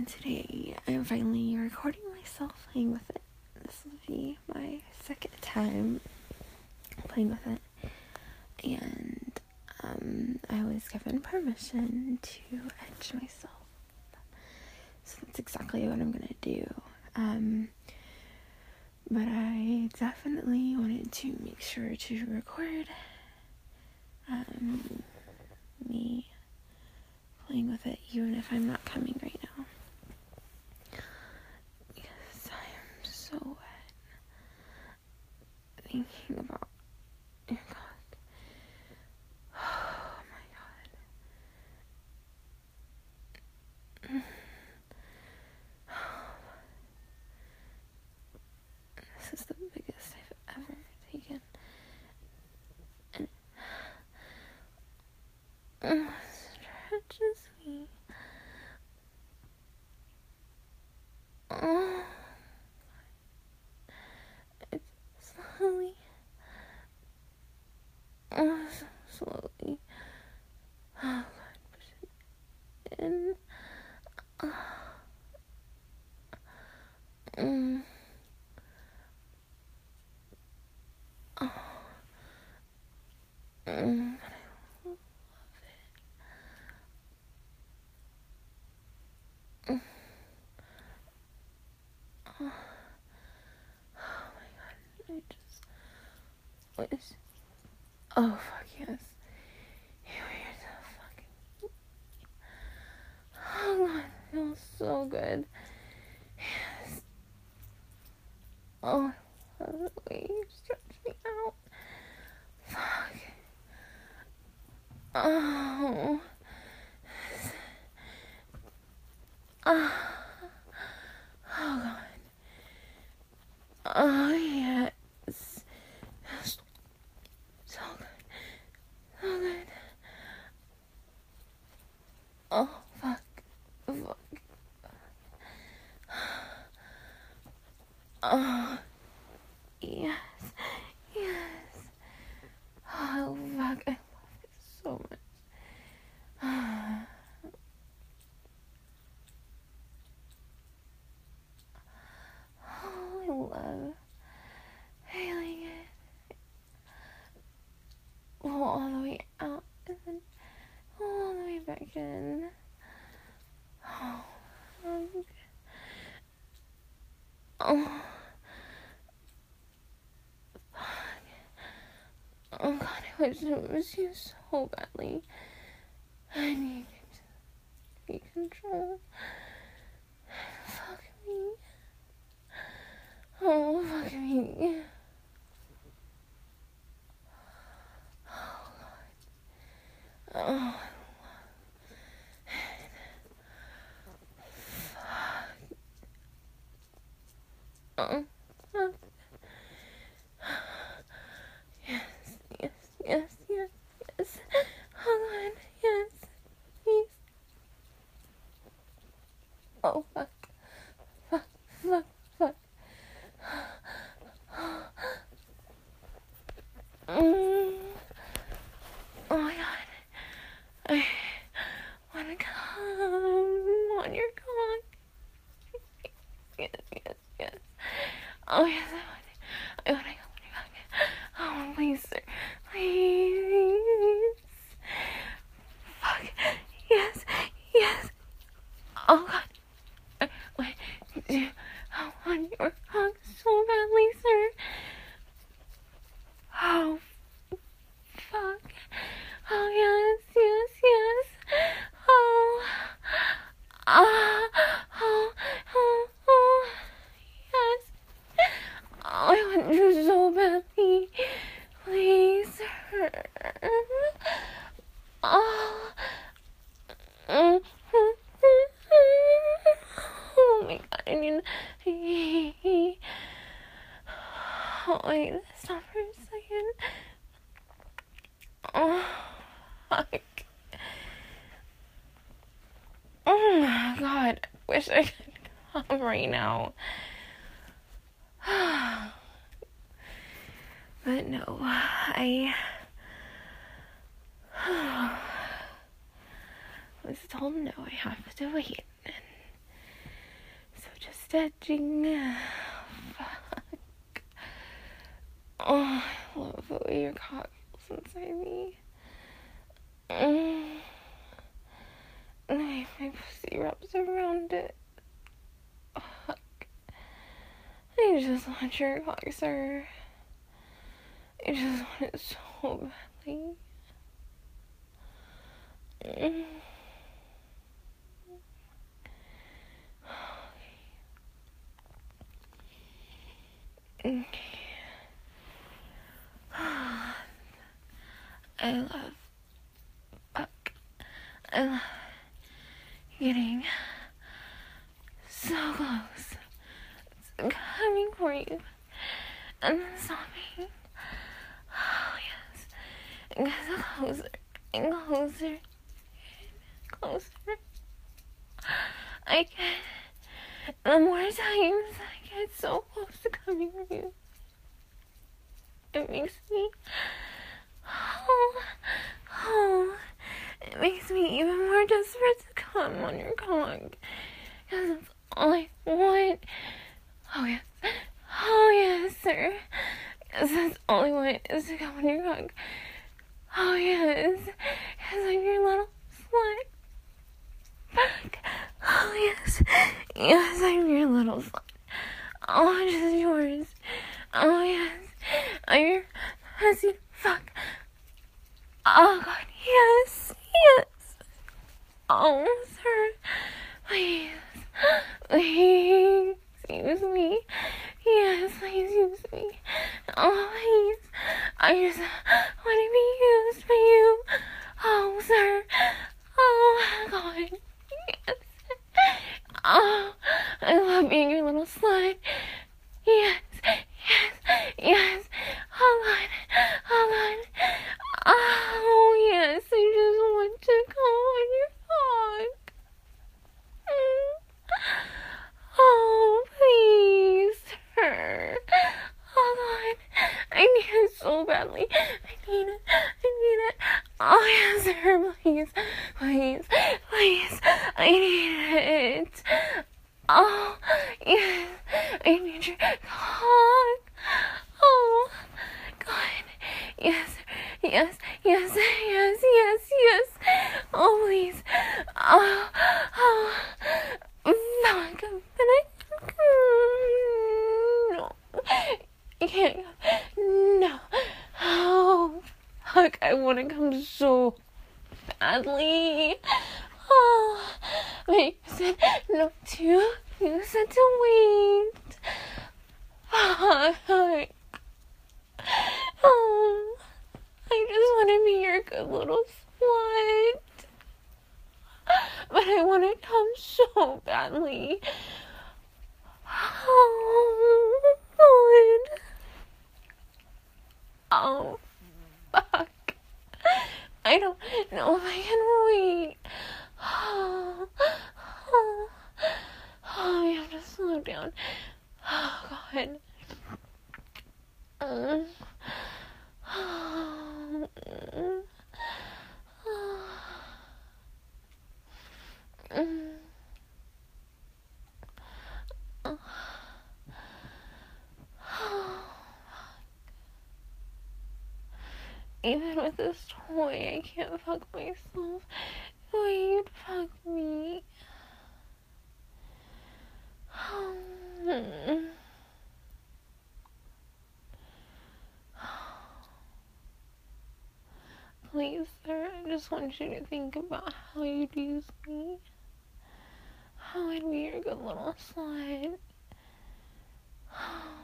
and today I'm finally recording myself playing with it. This will be my second time playing with it, and I was given permission to etch myself, so that's exactly what I'm gonna do. But I definitely wanted to make sure to record me playing with it, even if I'm not coming right now, because I am so wet thinking about, oh god, oh my god, this is the biggest I've ever taken, and it stretches me. Oh, it's slowly, so slowly, oh god, push it in, but I love it. Oh my god, I just wish. Oh fuck yes. You're so fucking. Oh god, it feels so good. Yes. Oh, I love the way you stretch me out. Fuck. Oh. Oh god. Oh yes. So good. So good. Oh fuck. Fuck. Oh yes. Yes. Oh fuck. I love it so much. Oh, I love feeling it. Oh, all the way out and then all the way back in. Oh, oh, oh god, I wish it was you so badly. I need you to take control. Fuck me. Oh, fuck me. Oh god. Oh, oh, oh. Yes, yes, yes, yes, yes. Hold on, yes, please. Oh, fuck, fuck, fuck, fuck. Oh my god. I wanna come on your cock. Yes, yes, yes. Oh yes, I wanna come on your cock. Oh please, sir. Please. Fuck. Yes, yes. Oh god. Wait. I want your cock so badly, sir. Oh fuck. Oh yes, yes, yes. Oh. Oh, yes. Oh, I want you so badly. Please. Oh. Oh my god, I mean. Oh, wait, stop for a second. Oh, fuck. Oh my god, I wish I could come right now. But no, I was told no, I have to wait. stretching. Fuck. Oh, I love the way your cock feels inside me. My pussy wraps around it. Fuck. I just want your cock, sir. I just want it so badly. Okay. I love getting so close. It's coming for you. And then stopping. Oh, yes. It gets closer and closer and closer. The more times I get so close to coming for you, it makes me, it makes me even more desperate to come on your cock, because it's all I want. Oh yes, sir. Yes, that's all I want is to come on your cock. Oh yes, because I'm your little slut. Fuck. Oh yes, I'm your little slut. Oh, it's just yours. Oh yes, I'm your pussy. Fuck. Oh God, yes. Oh, sir, please use me. Yes, please use me. Oh, please, I just want to be used by you. Oh, sir. Oh, God. Yes. Oh, I love being your little slut. Yes. Hold on. Oh, yes, I just want to go on your cock. Oh, please, sir. Hold on. I need it so badly. I need it. Oh, yes, sir, please. I need it. Oh, yes, I need your cock. Oh, God. Yes. Oh, please. Oh, fuck. No. I can't. No. Oh, fuck. I want to come so badly. Oh, wait. You said no to. You said to wait. Fuck. Oh, I just want to be your good little slut. But I want to come so badly. Oh, God. Oh, fuck. I don't know if I can wait. Oh, you have to slow down. Oh, God. Even with this toy, I can't fuck myself the way you'd fuck me. Please, sir, I just want you to think about how you'd use me. How I'd be your good little slut.